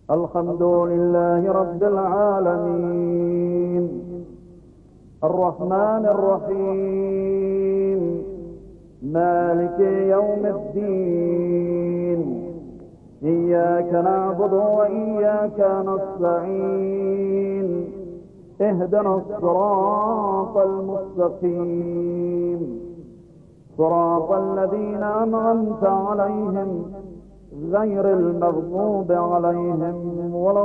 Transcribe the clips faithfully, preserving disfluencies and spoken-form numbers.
الحمد لله رب العالمين الرحمن الرحيم مالك يوم الدين إياك نعبد وإياك نستعين اهدنا الصراط المستقيم صراط الذين أنعمت عليهم غير المغضوب عليهم ولا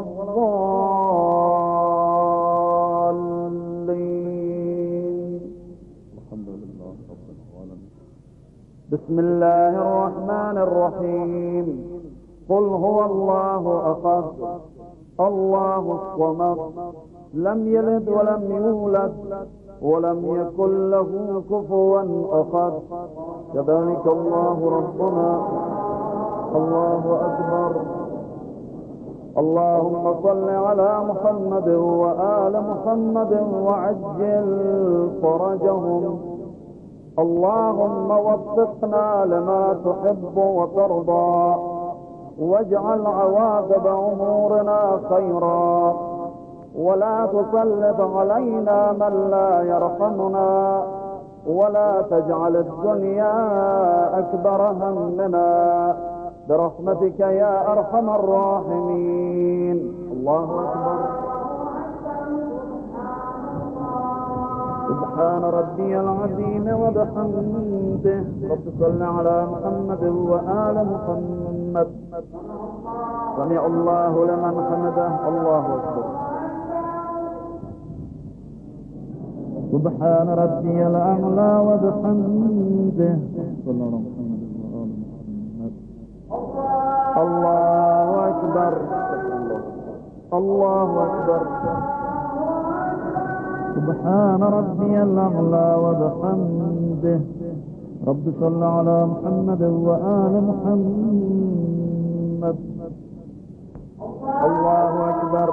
الضالين. الحمد لله رب العالمين. بسم الله الرحمن الرحيم. قل هو الله أحد الله الصمد لم يلد ولم يولد ولم يكن له كفوا أحد. كذلك الله ربنا. الله أكبر. اللهم صل على محمد وآل محمد وعجل فرجهم. اللهم وفقنا لما تحب وترضى واجعل عواقب أمورنا خيرا ولا تسلط علينا من لا يرحمنا ولا تجعل الدنيا أكبر همنا برحمتك يا أرحم الراحمين. الله أكبر. سبحان ربي العظيم وبحمده. رب صل على محمد وآل محمد. سمع الله لمن حمده. الله أكبر. سبحان ربي الأعلى وبحمده. صلى الله عليه وسلم. الله أكبر. الله أكبر. سبحان ربي الأعلى وبحمده. رب صل على محمد وآل محمد. الله أكبر.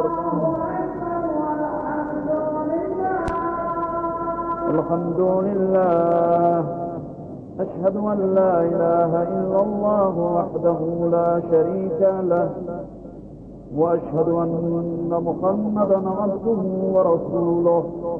الحمد لله. أشهد أن لا إله إلا الله وحده لا شريك له وأشهد أن محمدا عبده ورسوله.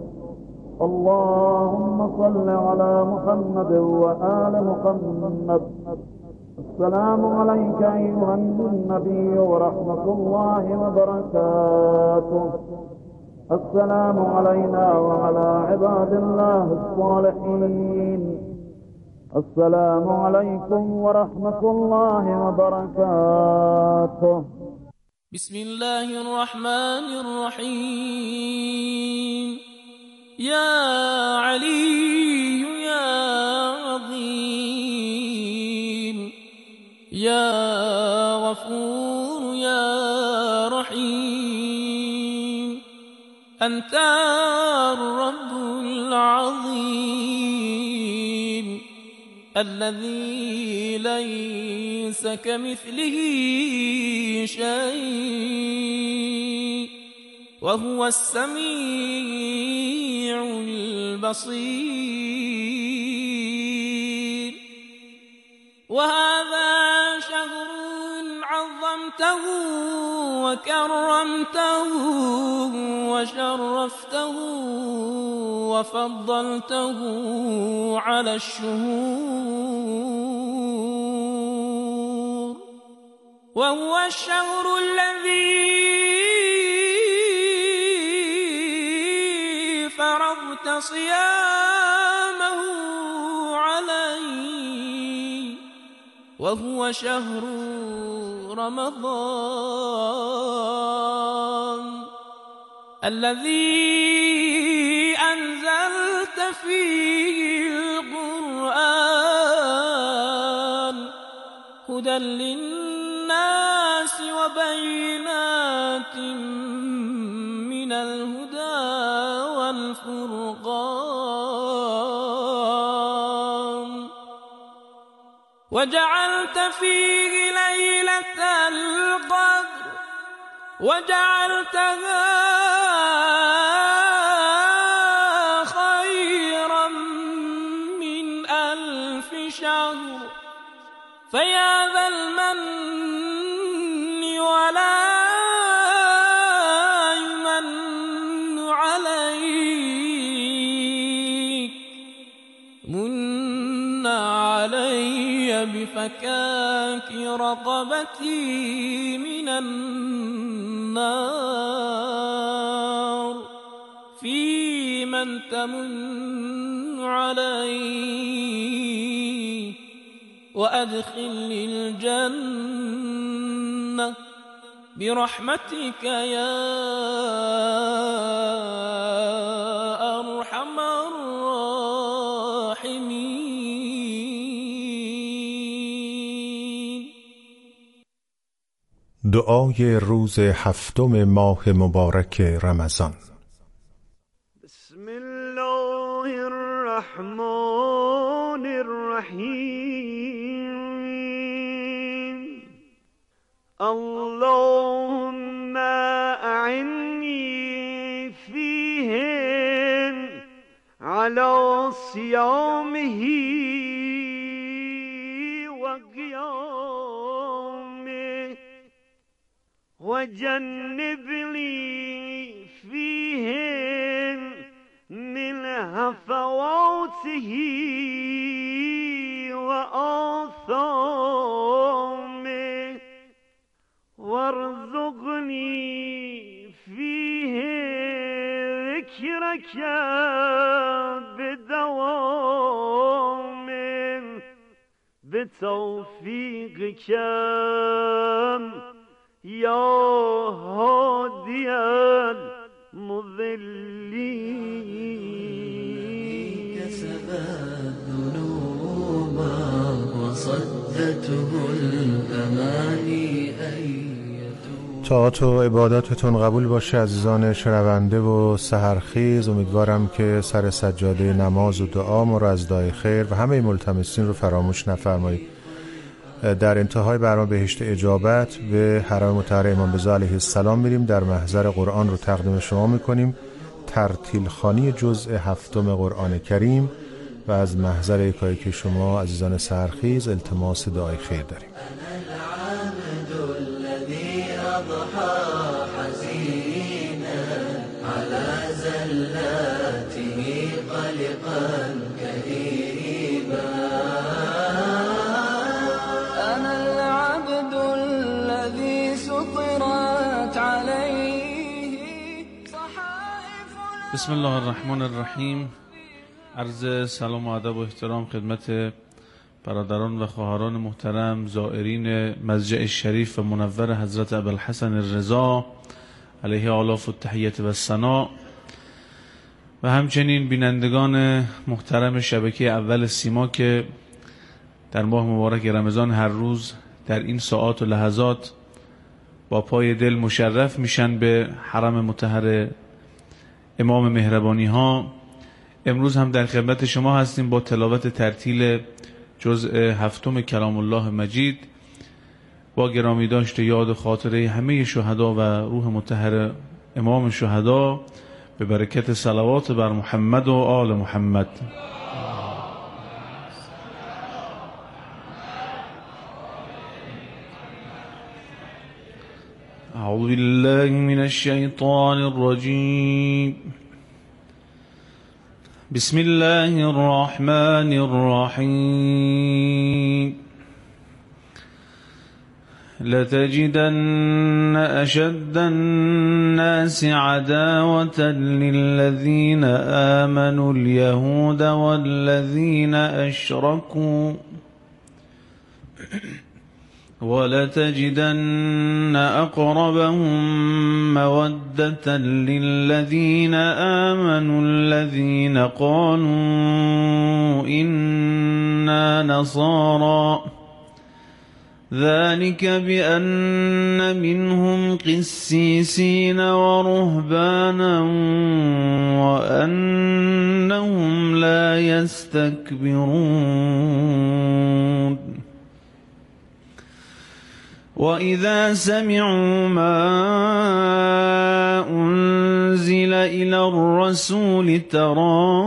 اللهم صل على محمد وآل محمد. السلام عليك أيها النبي ورحمة الله وبركاته. السلام علينا وعلى عباد الله الصالحين. السلام عليكم ورحمة الله وبركاته. بسم الله الرحمن الرحيم. يا علي يا عظيم يا غفور يا رحيم أنت الرب العظيم الذي ليس كمثله شيء وهو السميع البصير. وهذا شهر عظمته وكرمته وشرفته وفضلته على الشهور، وهو الشهر الذي فرضت صيامه علي، وهو شهر رمضان الذي أنزلت فيه القرآن هدى للناس وبينات من الهدى والفرقان، وجعلت فيه ليلة القدر وجعلتها خيرا من ألف شهر. فيا ذا المن ولا فكاك رقبتي من النار في من تمن علي وأدخلني الجنة برحمتك يا أرحم الراحمين. دعای روز هفتم ماه مبارک رمضان. بسم الله الرحمن الرحیم. اللهم اعنی فیهن على صیامه و قیامه و جنبنی فیهن من هفواته و آثامه وارزقنی فیه ذکرک بدوام بتوفیقک یا هادی المضلین. كسب الذنوب وصدته الأماني. طاعات و عباداتتون قبول باشه عزیزان شنونده و سحرخیز. امیدوارم که سر سجاده نماز و دعا و رضای خیر و همه ملتمسین رو فراموش نفرمایید. در انتهای برنامه بهشت اجابت به حرم مطهر امام رضا علیه السلام میریم. در محضر قرآن رو تقدیم شما میکنیم، ترتیل خوانی جزء هفتم قرآن کریم و از محضر یکایک شما عزیزان سحرخیز التماس دعای خیر داریم. حزينا على زلاته قلقا كئيبا. أنا العبد الذي سطرت عليه صحائف. بسم الله الرحمن الرحیم. عرض سلام و ادب و احترام خدمت برادران و خواهران محترم زائرین مسجد شریف و منور حضرت ابوالحسن الرضا علیه آلاف التحیت و الثنا و همچنین بینندگان محترم شبکه اول سیما که در ماه مبارک رمضان هر روز در این ساعات و لحظات با پای دل مشرف میشن به حرم مطهر امام مهربانی ها. امروز هم در خدمت شما هستیم با تلاوت ترتیل جزء هفتم کلام الله مجید با گرامی داشت یاد خاطره همه شهدا و روح مطهر امام شهدا به برکت صلوات بر محمد و آل محمد. اعوذ بالله من الشیطان الرجیم. بسم الله الرحمن الرحیم. لتجدن أشد الناس عداوة للذين آمنوا اليهود والذين أشركوا ولتجدن أقربهم مودة للذين آمنوا الذين قالوا إنا نصارى ذلك بأن منهم قسيسين ورهبانا وأنهم لا يستكبرون وإذا سمعوا ما أنزل إلى الرسول ترى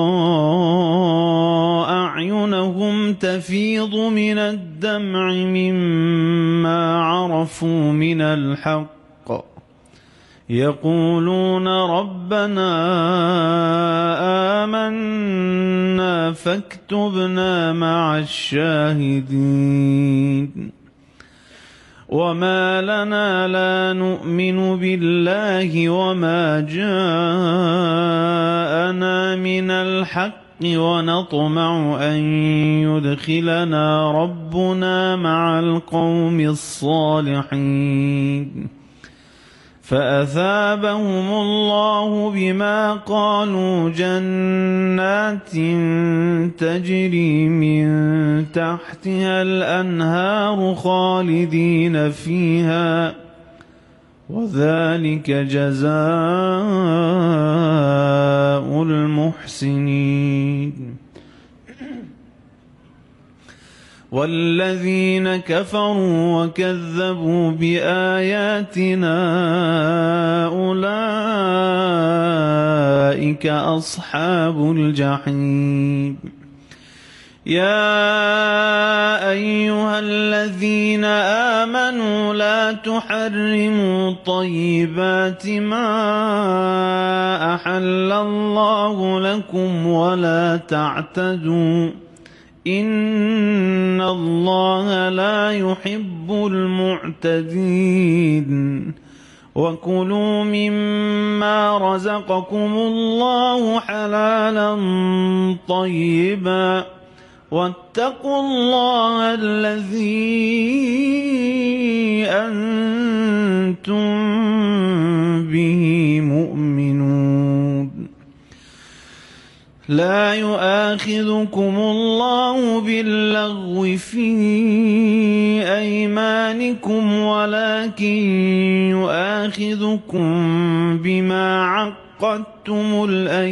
أعينهم تفيض من الدمع مما عرفوا من الحق يقولون ربنا آمنا فاكتبنا مع الشاهدين وما لنا لا نؤمن بالله وما جاءنا من الحق ونطمع أن يدخلنا ربنا مع القوم الصالحين فأثابهم الله بما قالوا جنات تجري من تحتها الأنهار خالدين فيها وذلك جزاء المحسنين والذين كفروا وكذبوا بآياتنا أولئك أصحاب الجحيم يا أيها الذين آمنوا لا تحرموا طيبات ما أحل الله لكم ولا تعتدوا إن الله لا يحب المعتدين وكلوا مما رزقكم الله حلالا طيبا واتقوا الله الذي أنتم به مؤمنون لا يؤاخذكم الله باللغو في أيمانكم ولكن يؤاخذكم بما عقدتم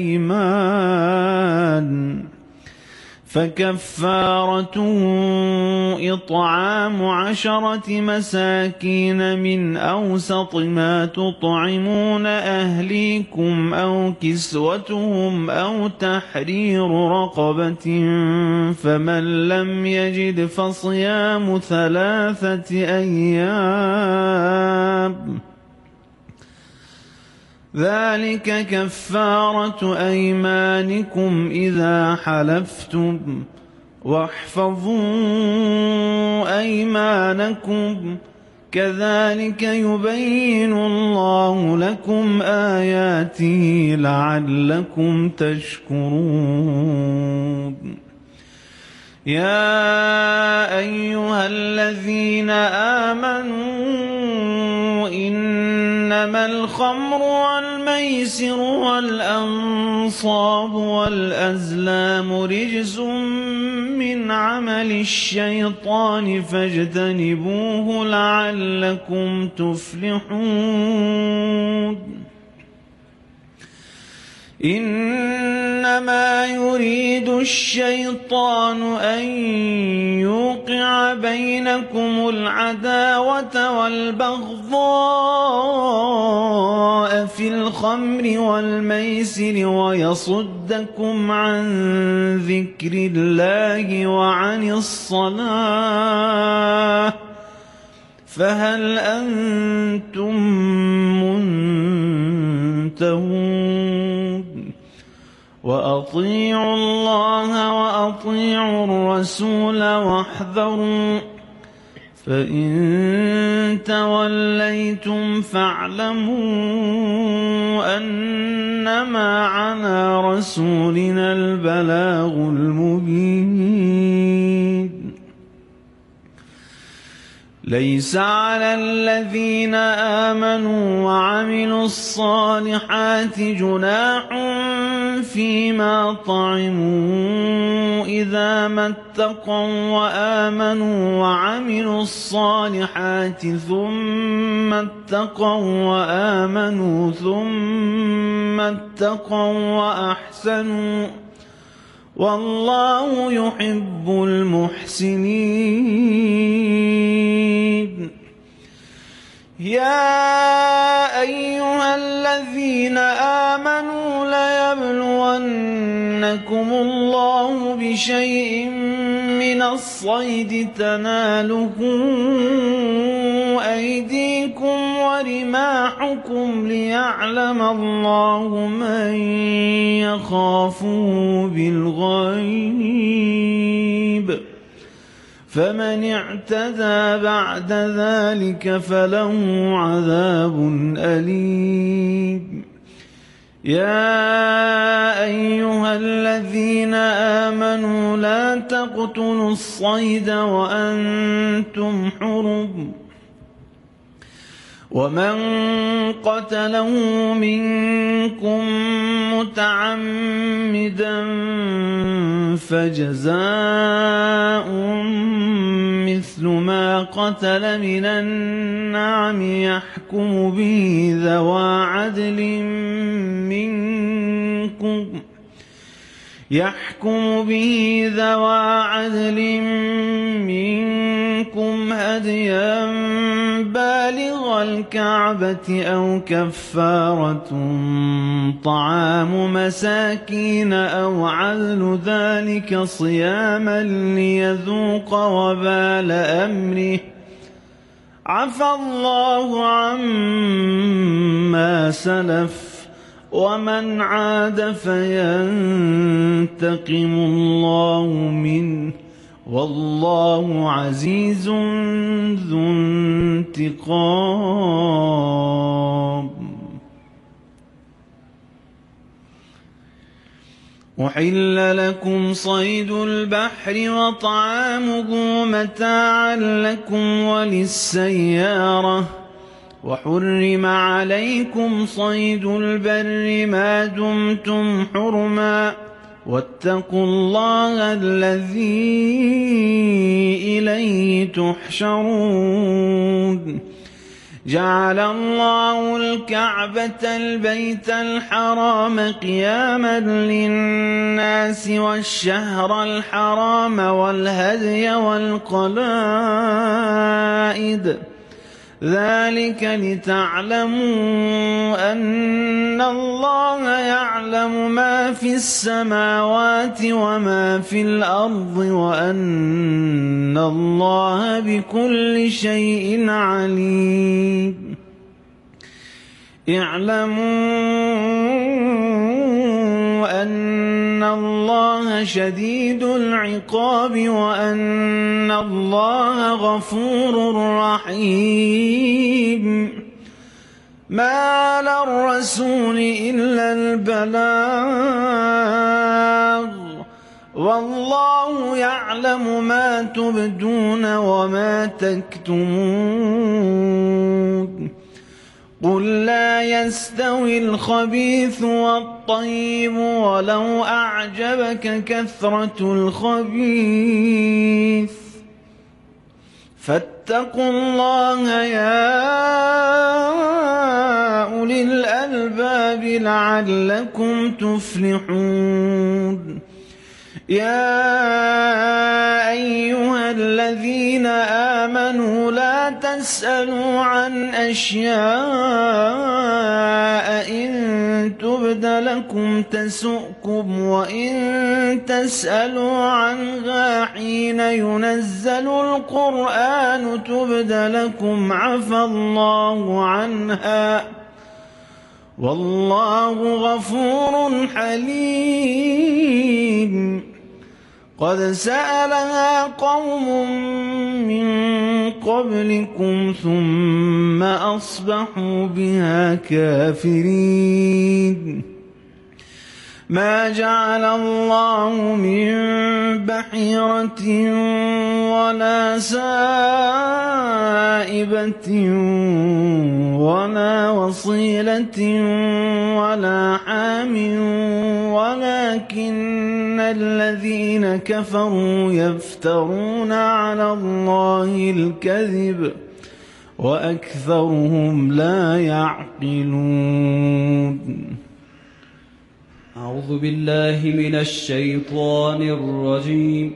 الأيمان فكفارته إطعام عشرة مساكين من أوسط ما تطعمون أهليكم أو كسوتهم أو تحرير رقبة فمن لم يجد فصيام ثلاثة أيام ذلك كفارة أيمانكم إذا حلفتم واحفظوا أيمانكم كذلك يبين الله لكم آياته لعلكم تشكرون يا أيها الذين آمنوا إنما الخمر والميسر والأنصاب والأزلام رجس من عمل الشيطان فاجتنبوه لعلكم تفلحون إنما يريد الشيطان أن يوقع بينكم العداوة والبغضاء في الخمر والميسر ويصدكم عن ذكر الله وعن الصلاة فهل أنتم منتهون وأطيعوا الله وأطيعوا الرسول واحذروا فإن توليتم فاعلموا أنما على رسولنا البلاغ المبين ليس على الذين آمنوا وعملوا الصالحات جناح فيما طعموا إذا ما اتقوا وآمنوا وعملوا الصالحات ثم اتقوا وآمنوا ثم اتقوا وأحسنوا والله يحب المحسنين يا أيها الذين آمنوا ليبلونكم الله بشيء من الصيد تناله أيديكم ورماحكم ليعلم الله من يخافه بالغيب فمن اعتدى بعد ذلك فله عذاب أليم يا أيها الذين آمنوا لا تقتلوا الصيد وأنتم حرم ومن قتله منكم متعمدا فجزاء مثل ما قتل من النعم يحكم به ذوى عدل منكم يحكم به ذوى عدل منكم هديا بالغ الكعبة أو كفارة طعام مساكين أو عدل ذلك صياما ليذوق وبال أمره عفى الله عما سلف ومن عاد فينتقم الله منه والله عزيز ذو انتقام أحل لكم صيد البحر وطعامه متاعا لكم وللسيارة وحرم عليكم صيد البر ما دمتم حرما واتقوا الله الذي إليه تحشرون جعل الله الكعبة البيت الحرام قياما للناس والشهر الحرام والهدي والقلائد ذلك لتعلموا أن الله يعلم ما في السماوات وما في الأرض وأن الله بكل شيء عليم اعلموا أن الله شديد العقاب وأن الله غفور رحيم ما على الرسول إلا البلاغ والله يعلم ما تبدون وما تكتمون قل لا يستوي الخبيث والطيب ولو أعجبك كثرة الخبيث فاتقوا الله يا أولي الألباب لعلكم تفلحون يا أيها الذين آمنوا لا تسألوا عن أشياء إن تبد لكم تسؤكم وإن تسألوا عنها حين ينزل القرآن تبد لكم عفى الله عنها والله غفور حليم قد سألها قوم من قبلكم ثم أصبحوا بها كافرين ما جعل الله من بحيرة ولا سائبة ولا وصيلة ولا حام ولكن الذين كفروا يفترون على الله الكذب وأكثرهم لا يعقلون. أعوذ بالله من الشيطان الرجيم.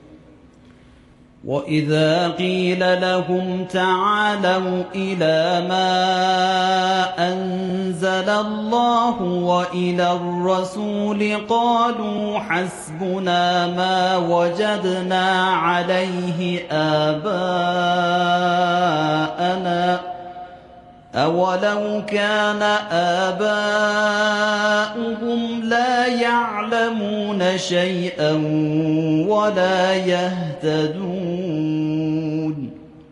وإذا قيل لهم تعالوا إلى ما أنزل أنزل الله وإلى الرسول قالوا حسبنا ما وجدنا عليه آباءنا أولو كان آباؤهم لا يعلمون شيئا ولا يهتدون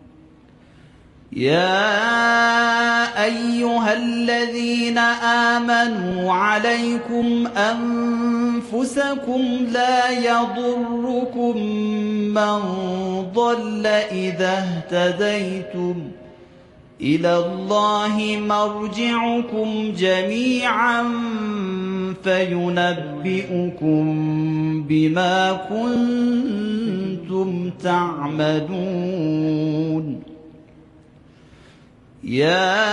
يا أيها الذين آمنوا عليكم أنفسكم لا يضركم من ضل إذا اهتديتم إلى الله مرجعكم جميعا فينبئكم بما كنتم تعملون يا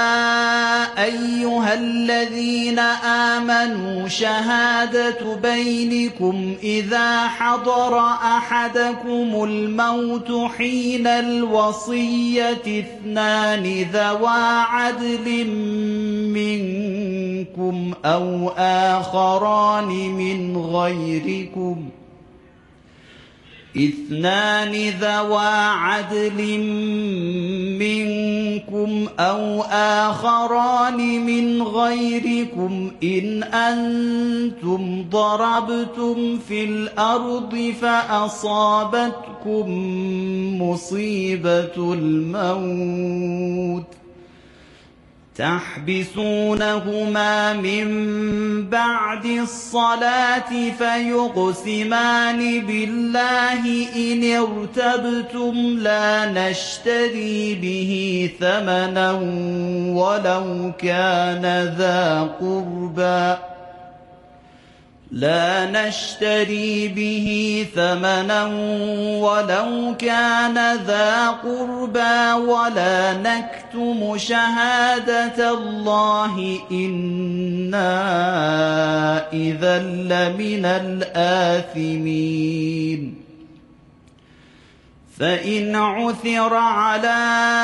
أيها الذين آمنوا شهادة بينكم إذا حضر أحدكم الموت حين الوصية اثنان ذوى عدل منكم أو آخران من غيركم اثنان ذوى عدل منكم أو آخران من غيركم إن أنتم ضربتم في الأرض فأصابتكم مصيبة الموت تحبسونهما من بعد الصلاة فيقسمان بالله إن ارتبتم لا نشتري به ثمنا ولو كان ذا قربى لا نشتري به ثمنا ولو كان ذا قربى ولا نكتم شهادة الله إنا إذا لمن الآثمين فإن عثر على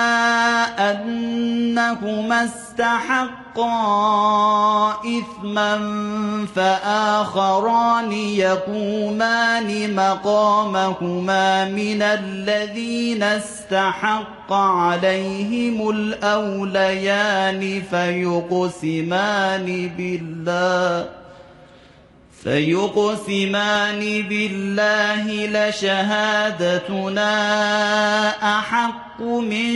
أنهما استحقا إثما فآخران يقومان مقامهما من الذين استحق عليهم الأوليان فيقسمان بالله فيقسمان بالله لشهادتنا أحق من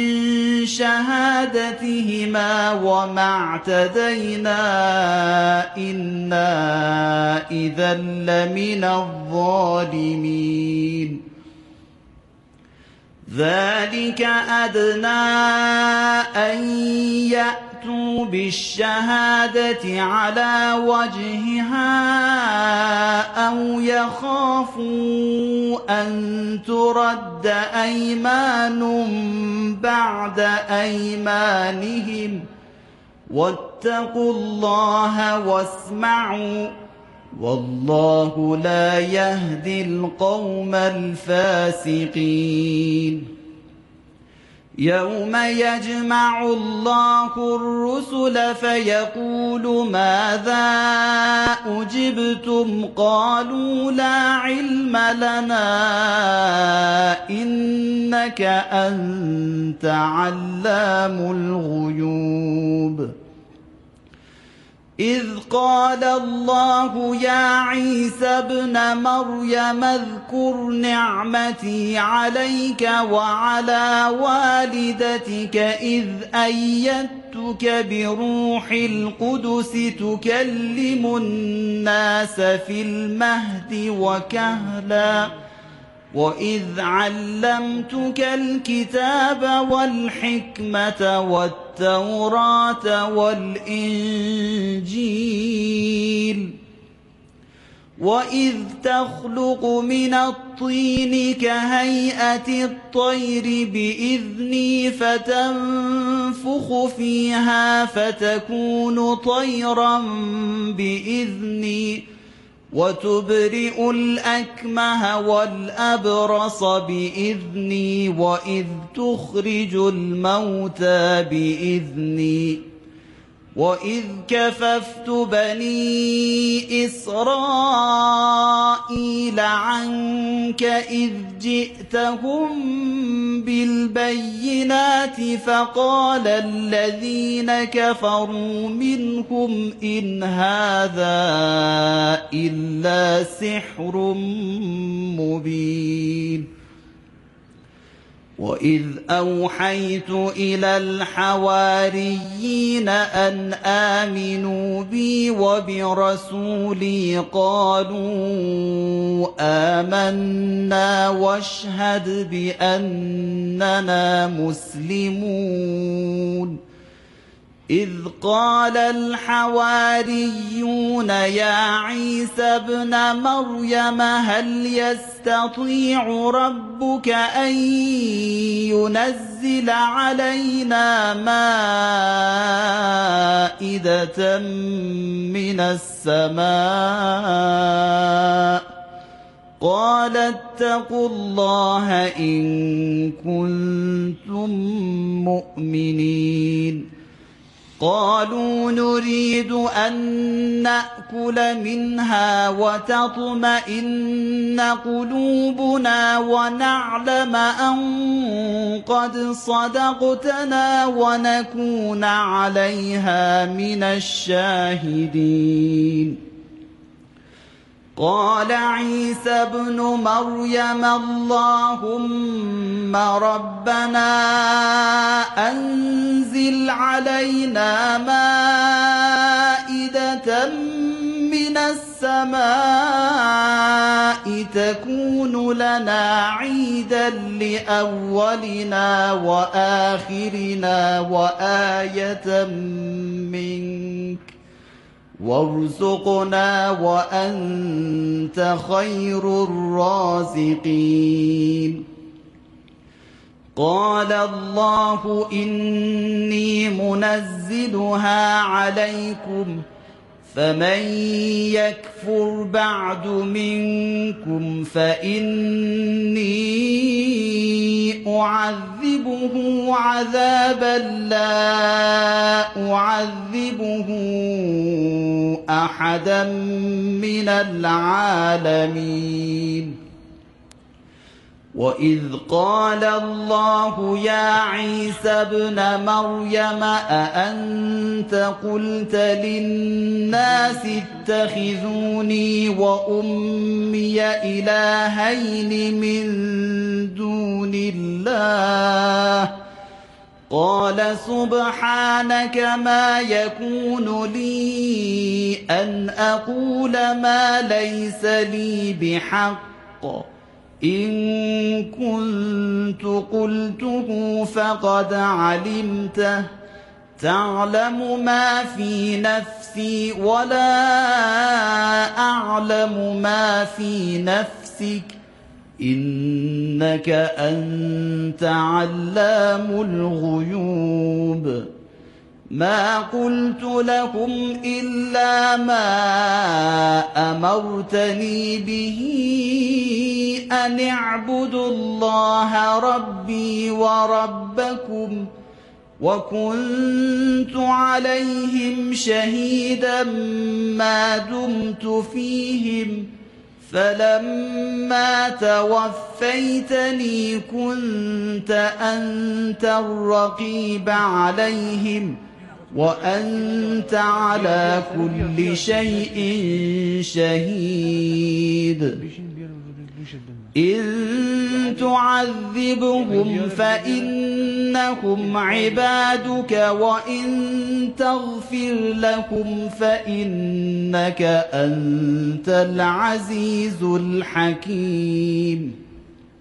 شهادتهما وما اعتدينا إنا إذا لمن الظالمين ذلك أدنى أن يأتوا بالشهادة على وجهها أو يخافوا أن ترد أيمان بعد أيمانهم واتقوا الله واسمعوا والله لا يهدي القوم الفاسقين يوم يجمع الله الرسل فيقول ماذا أجبتم قالوا لا علم لنا إنك أنت علام الغيوب إذ قال الله يا عيسى ابن مريم اذكر نعمتي عليك وعلى والدتك إذ أيدتك بروح القدس تكلم الناس في المهد وكهلا وإذ علمتك الكتاب والحكمة والتوراة والإنجيل وإذ تخلق من الطين كهيئة الطير بإذني فتنفخ فيها فتكون طيرا بإذني وتبرئ الأكمه والأبرص بإذني وإذ تخرج الموتى بإذني وإذ كففت بني إسرائيل عنك إذ جئتهم بالبينات فقال الذين كفروا منهم إن هذا إلا سحر مبين وإذ أوحيت إلى الحواريين أن آمنوا بي وبرسولي قالوا آمنا واشهد بأننا مسلمون إذ قال الحواريون يا عيسى ابن مريم هل يستطيع ربك أن ينزل علينا مائدة من السماء قال اتقوا الله إن كنتم مؤمنين قالوا نريد أن نأكل منها وتطمئن قلوبنا ونعلم أن قد صدقتنا ونكون عليها من الشاهدين قال عيسى ابن مريم اللهم ربنا أنزل علينا مائدة من السماء تكون لنا عيدا لأولنا وآخرنا وآية منك وارزقنا وأنت خير الرازقين قال الله إني منزلها عليكم فمن يكفر بعد منكم فإني أعذبه عذابا لا أعذبه أحدا من العالمين وإذ قال الله يا عيسى ابن مريم أأنت قلت للناس اتخذوني وأمي إلهين من دون الله قال سبحانك ما يكون لي أن أقول ما ليس لي بحق إن كنت قلته فقد علمته تعلم ما في نفسي ولا أعلم ما في نفسك إنك أنت علام الغيوب ما قلت لهم إلا ما أمرتني به أن اعبدوا الله ربي وربكم وكنت عليهم شهيدا ما دمت فيهم فلما توفيتني كنت أنت الرقيب عليهم وأنت على كل شيء شهيد إن تعذبهم فإنهم عبادك وإن تغفر لهم فإنك أنت العزيز الحكيم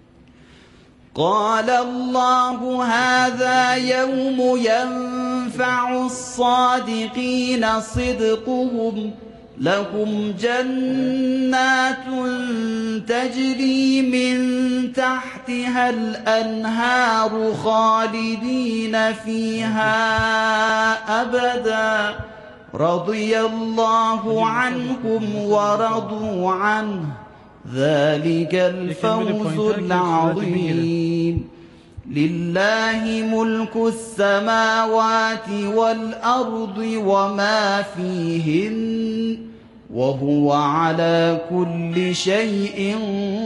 قال الله هذا يوم ينفع الصادقين صدقهم لهم جنات تجري من تحتها الأنهار خالدين فيها أبدا رضي الله عنهم ورضوا عنه ذلك الفوز العظيم لله ملك السماوات والأرض وما فيهن وهو على كل شيء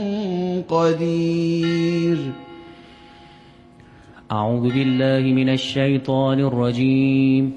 قدير. أعوذ بالله من الشيطان الرجيم.